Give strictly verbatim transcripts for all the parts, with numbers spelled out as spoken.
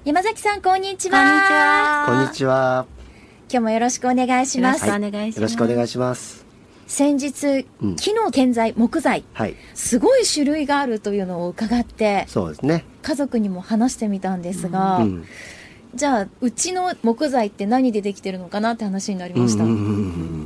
山崎さん、こんにちは。 こんにちは。 こんにちは。 今日もよろしくお願いします。 よろしくお願いします。 よろしくお願いします。 先日、 うん、 木の建材、木材、 はい、 すごい種類があるというのを伺って、 そうですね。 家族にも話してみたんですが、 うん、 じゃあ、うちの木材って何でできてるのかなって話になりました。 うんうんうんうん、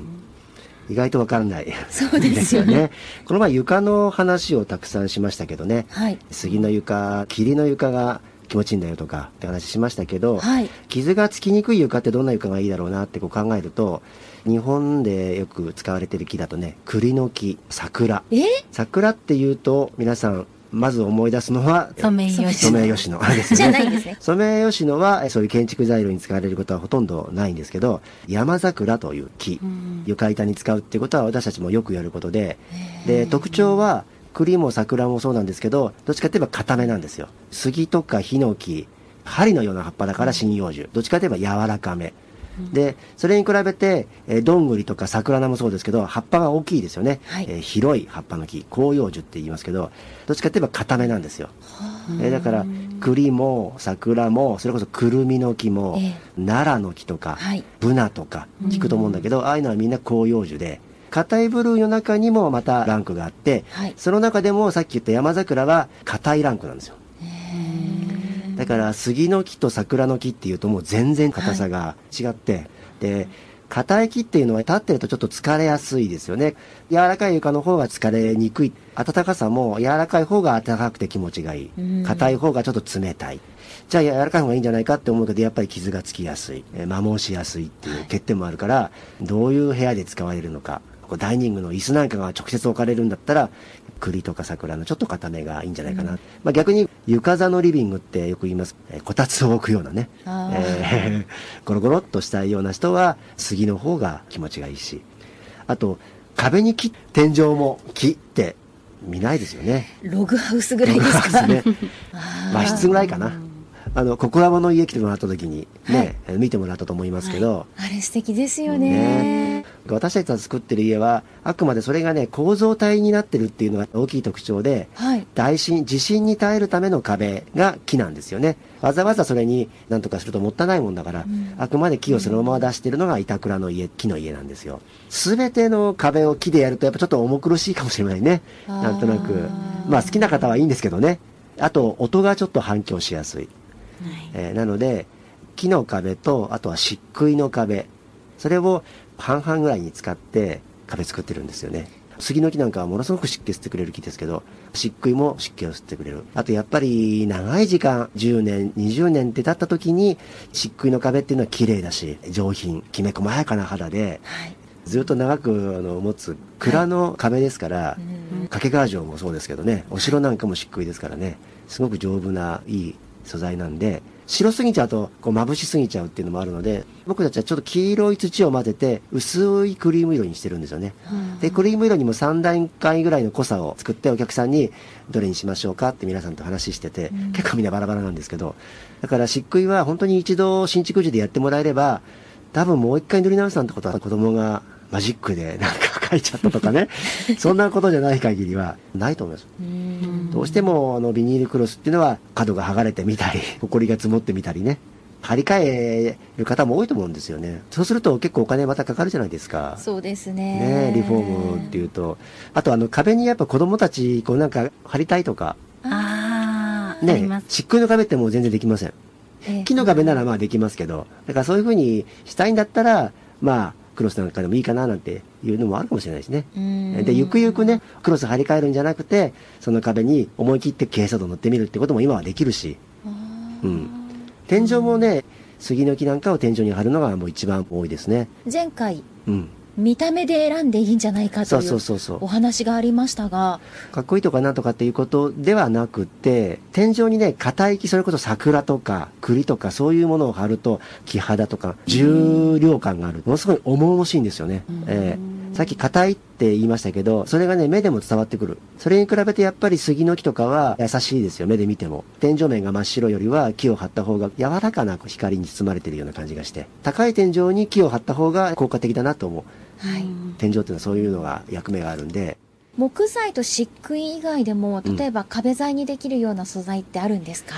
意外とわからない。 そうですよね。 ね、この前床の話をたくさんしましたけどね、 はい、 杉の床、桐の床が気持ちいいんだよとかって話しましたけど、 はい、 傷がつきにくい床ってどんな床がいいだろうなってこう考えると、日本でよく使われている木だとね、栗の木、桜。 え桜っていうと皆さんまず思い出すのはソメイヨシノ。 ソメイヨシノですね。 じゃないんですね。 ソメイヨシノはそういう建築材料に使われることはほとんどないんですけど、山桜という木、うん、床板に使うっていうことは私たちもよくやることで、で特徴は栗も桜もそうなんですけど、どっちかといえば固めなんですよ。杉とかヒノキ、針のような葉っぱだから針葉樹、どっちかといえば柔らかめ。でそれに比べて、えー、どんぐりとか桜菜もそうですけど葉っぱが大きいですよね、はい、えー、広い葉っぱの木、広葉樹って言いますけど、どっちかといえば固めなんですよ、えー、だから栗も桜もそれこそくるみの木も、えー、奈良の木とか、はい、ブナとか聞くと思うんだけど、ああいうのはみんな広葉樹で、硬い部類の中にもまたランクがあって、はい、その中でもさっき言った山桜は硬いランクなんですよ。だから杉の木と桜の木っていうともう全然硬さが違って、はい、で硬い木っていうのは立ってるとちょっと疲れやすいですよね。柔らかい床の方が疲れにくい。暖かさも柔らかい方が暖かくて気持ちがいい、硬い方がちょっと冷たい。じゃあ柔らかい方がいいんじゃないかって思うけど、やっぱり傷がつきやすい、摩耗しやすいっていう欠点もあるから、どういう部屋で使われるのか、ダイニングの椅子なんかが直接置かれるんだったら栗とか桜のちょっと固めがいいんじゃないかな、うん、まあ、逆に床座のリビングってよく言います、えー、こたつを置くようなね、えー、ゴロゴロっとしたいような人は杉の方が気持ちがいいし、あと壁に木、天井も木って見ないですよね。 ログハウスぐらいですかね。 和室ぐらいかな。あのココラボの家来てもらった時にね、はい、見てもらったと思いますけど、 はい、あれ素敵ですよね。 ね、私たちが作ってる家はあくまでそれがね構造体になってるっていうのが大きい特徴で、はい、耐震地震に耐えるための壁が木なんですよね。わざわざそれに何とかするともったいないもんだから、うん、あくまで木をそのまま出してるのが板倉の家、木の家なんですよ。全ての壁を木でやるとやっぱちょっと重苦しいかもしれないね。なんとなくまあ好きな方はいいんですけどね。あと音がちょっと反響しやすい、はい、えー、なので木の壁とあとは漆喰の壁、それを半々ぐらいに使って壁作ってるんですよね。杉の木なんかはものすごく湿気吸ってくれる木ですけど、漆喰も湿気を吸ってくれる。あとやっぱり長い時間じゅうねんにじゅうねんって経った時に漆喰の壁っていうのは綺麗だし上品、きめ細やかな肌で、はい、ずっと長くあの持つ蔵の壁ですから、はい、掛川城もそうですけどね、お城なんかも漆喰ですからね、すごく丈夫ないい素材なんで、白すぎちゃうとこう眩しすぎちゃうっていうのもあるので、僕たちはちょっと黄色い土を混ぜて薄いクリーム色にしてるんですよね。でクリーム色にもさん段階ぐらいの濃さを作ってお客さんにどれにしましょうかって皆さんと話してて、うん、結構みんなバラバラなんですけど、だから漆喰は本当に一度新築時でやってもらえれば、多分もう一回塗り直すなんてことは子供がマジックでなんか書いちゃったとかねそんなことじゃない限りはないと思います。どうしてもあのビニールクロスっていうのは角が剥がれてみたり埃が積もってみたりね、張り替える方も多いと思うんですよね。そうすると結構お金またかかるじゃないですか。 そうですね。 ね、リフォームっていうと、あとあの壁にやっぱ子供たちこうなんか貼りたいとか、 あー、 ね、 あります。 漆喰の壁ってもう全然できません。えー、木の壁ならまあできますけど、だからそういう風にしたいんだったらまあクロスなんかでもいいかななんていうのもあるかもしれないですね。でゆくゆくねクロス張り替えるんじゃなくて、その壁に思い切って珪藻土塗ってみるってことも今はできるし、うん、天井もね杉の木なんかを天井に貼るのがもう一番多いですね。 前回、 うん、 見た目で選んでいいんじゃないかというお話がありましたが、 かっこいいとかなんとかっていうことではなくて、天井にね硬い木、それこそ桜とか栗とかそういうものを貼ると木肌とか重量感がある、ものすごい重々しいんですよね。えー、さっき硬いって言いましたけど、それがね目でも伝わってくる。それに比べてやっぱり杉の木とかは優しいですよ、目で見ても。天井面が真っ白よりは木を張った方が柔らかな光に包まれているような感じがして、高い天井に木を張った方が効果的だなと思う。はい、天井っていうのはそういうのが役目があるんで。 木材と漆喰以外でも例えば壁材にできるような素材ってあるんですか？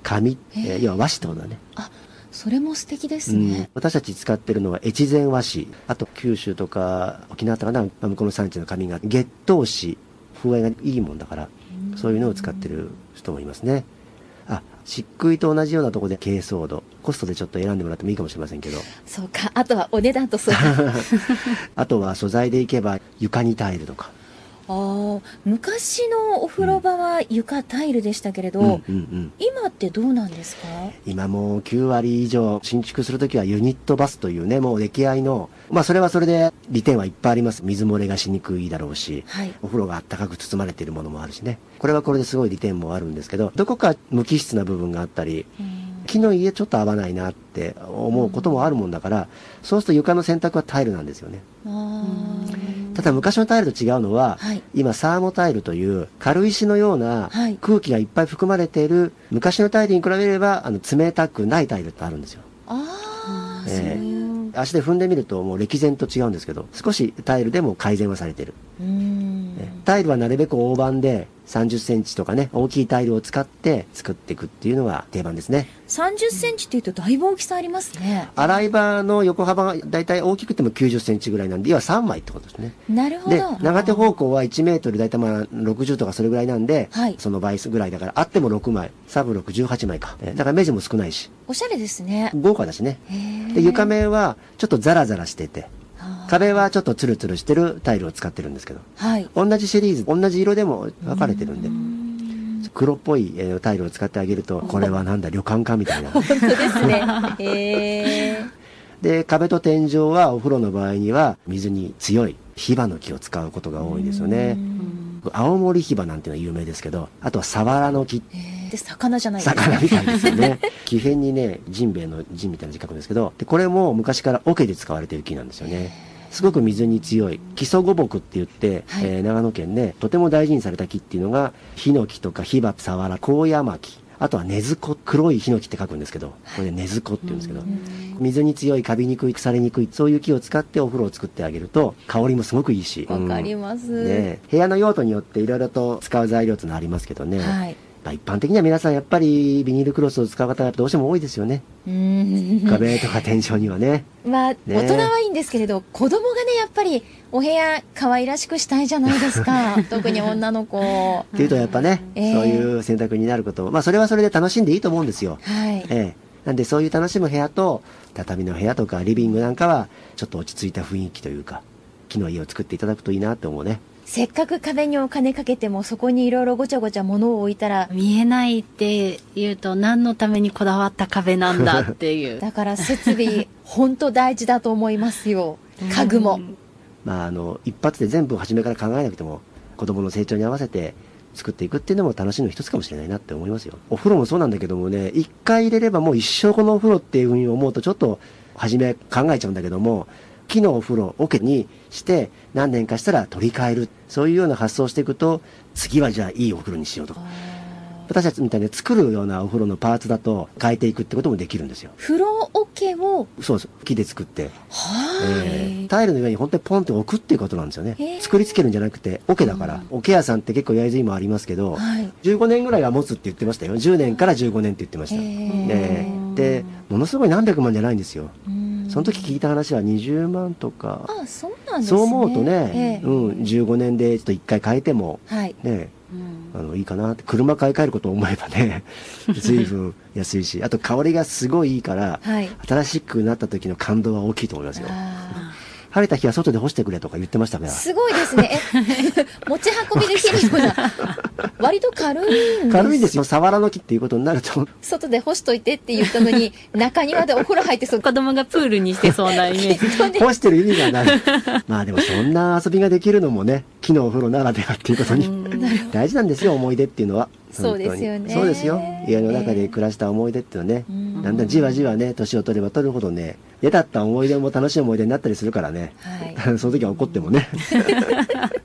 紙、えー、要は和紙ってことだね。 あ、それも素敵ですね、 うん、私たち使ってるのは越前和紙、あと九州とか沖縄とかな、向こうの産地の紙が月桃紙、風合いがいいもんだから、そういうのを使ってる人もいますね。あ、漆喰と同じようなところで珪藻土、コストでちょっと選んでもらってもいいかもしれませんけど、 そうか、あとはお値段とそうかあとは素材でいけば床にタイルとか。 あ、昔のお風呂場は床タイルでしたけれど、 うんうんうん、 今ってどうなんですか？ 今もうきゅう割以上新築するときはユニットバスというね、もう出来合いの、まあそれはそれで利点はいっぱいあります。水漏れがしにくいだろうし、はい、お風呂があったかく包まれているものもあるしね、これはこれですごい利点もあるんですけど、どこか無機質な部分があったり、木の家ちょっと合わないなって思うこともあるもんだから、そうすると床の選択はタイルなんですよね。あ、ただ昔のタイルと違うのは、はい、今サーモタイルという軽石のような空気がいっぱい含まれている、昔のタイルに比べればあの冷たくないタイルってあるんですよ。あ、えー、足で踏んでみるともう歴然と違うんですけど、少しタイルでも改善はされている。うーん、タイルはなるべく大判でさんじゅっセンチとかね、大きいタイルを使って作っていくっていうのが定番ですね。 さんじゅっセンチっていうとだいぶ大きさありますね。 洗い場の横幅がだいたい大きくてもきゅうじゅっセンチぐらいなんで、要はさんまいってことですね。 なるほど。 で、長手方向はいちメートルだいたいまあろくじゅうとかそれぐらいなんで、はい、その倍ぐらいだから、あってもろくまい、サブろく、じゅうはちまいか。だから面積も少ないし。 おしゃれですね。 豪華だしね。で、床面はちょっとザラザラしてて、壁はちょっとツルツルしてるタイルを使ってるんですけど、はい、同じシリーズ、同じ色でも分かれてるんで、ん黒っぽい、えー、タイルを使ってあげると、これはなんだ、旅館かみたいな。 本当ですね。へー。 で、壁と天井はお風呂の場合には水に強いヒバの木を使うことが多いんですよね。青森ヒバなんていうのは有名ですけど、あとはサワラの木。 で、魚じゃないですか。 魚みたいですよね。木片にね、ジンベエのジンみたいな字書くんですけど、でこれも昔から桶で使われている木なんですよね。すごく水に強い木曽五木って言って、はい、えー、長野県ね、とても大事にされた木っていうのが、ヒノキとかヒバ、サワラ、コウヤマキ、あとは根津子、黒いヒノキって書くんですけど、これで根津子って言うんですけど、水に強い、カビにくい、腐りにくい、そういう木を使ってお風呂を作ってあげると、香りもすごくいいし。 わかります、 うんね。部屋の用途によっていろいろと使う材料っていうのはありますけどね。はい、まあ、一般的には皆さんやっぱりビニールクロスを使う方がどうしても多いですよね。うん壁とか天井にはね。 まあ、ね、大人はいいんですけれど、子供がね、やっぱりお部屋可愛らしくしたいじゃないですか。特に女の子。 っていうとやっぱね、えー、そういう選択になることを、まあそれはそれで楽しんでいいと思うんですよ。はい。えー、なんでそういう楽しむ部屋と、畳の部屋とかリビングなんかは、ちょっと落ち着いた雰囲気というか、木の家を作っていただくといいなって思うね。 せっかく壁にお金かけてもそこにいろいろごちゃごちゃ物を置いたら見えないって言うと何のためにこだわった壁なんだっていうだから設備本当大事だと思いますよ。家具もまああの一発で全部初めから考えなくても子供の成長に合わせて作っていくっていうのも楽しみの一つかもしれないなって思いますよ。お風呂もそうなんだけどもね、一回入れればもう一生このお風呂っていうふうに思うとちょっと初め考えちゃうんだけども、木のお風呂、桶にして何年かしたら取り替える。そういうような発想をしていくと、次はじゃあいいお風呂にしようとか。私たちみたいに作るようなお風呂のパーツだと変えていくってこともできるんですよ。 風呂桶をそうそう、木で作って。はえー、タイルの上に本当にポンって置くっていうことなんですよね。作りつけるんじゃなくて、桶だから。桶屋さんって結構焼津今ありますけど、はい、じゅうごねんぐらいは持つって言ってましたよ。じゅうねんからじゅうごねんって言ってました。ね、で、ものすごい何百万じゃないんですよ。その時聞いた話はにじゅうまんとか。 ああ、そうなんですね。 そう思うとね、えー、うん、じゅうごねんでちょっといっかい変えても、はい、ね、うん、あのいいかなって。車買い替えることを思えばね、随分安いし、あと香りがすごいいいから、はい、新しくなった時の感動は大きいと思いますよ。晴れた日は外で干してくれとか言ってましたから。 すごいですね。え、持ち運びできるような。割と軽いんです。 軽いですよ。サワラの木っていうことになると。 外で干しといてって言ったのに、中庭でお風呂入ってそう。 子供がプールにしてそうなイメージ。 干してる意味がない。まあでもそんな遊びができるのもね、木のお風呂ならではっていうことに大事なんですよ、思い出っていうのは。 そうですよね。 そうですよ。家の中で暮らした思い出っていうのはね、だんだんじわじわね、年を取れば取るほどね、嫌だった思い出も楽しい思い出になったりするからね。はい、その時は怒ってもね。